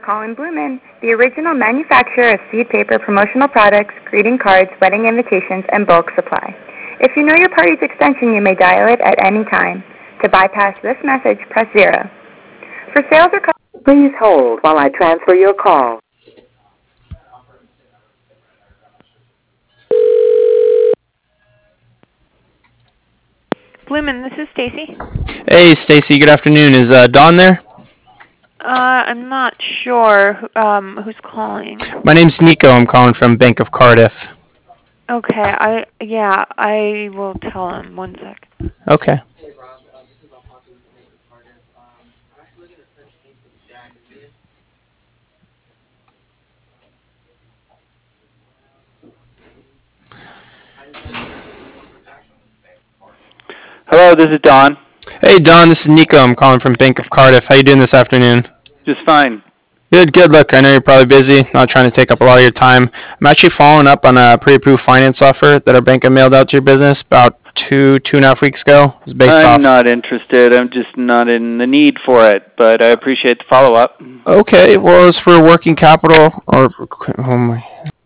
Colin Blumen, the original manufacturer of seed paper promotional products, greeting cards, wedding invitations, and bulk supply. If you know your party's extension, you may dial it at any time. To bypass this message, press 0. For sales or... Please hold while I transfer your call. Blumen, this is Stacy. Hey, Stacy. Good afternoon. Is Dawn there? I'm not sure who's calling. My name's Nico. I'm calling from Bank of Cardiff. Okay, I will tell him. One sec. Okay. Hello, this is Don. Hey, Dawn. This is Nico. I'm calling from Bank of Cardiff. How you doing this afternoon? Just fine. Good, good. Look, I know you're probably busy. Not trying to take up a lot of your time. I'm actually following up on a pre-approved finance offer that our bank had mailed out to your business about two and a half weeks ago. It was based I'm off... not interested. I'm just not in the need for it, but I appreciate the follow-up. Okay, well, it's for working capital or... Oh my...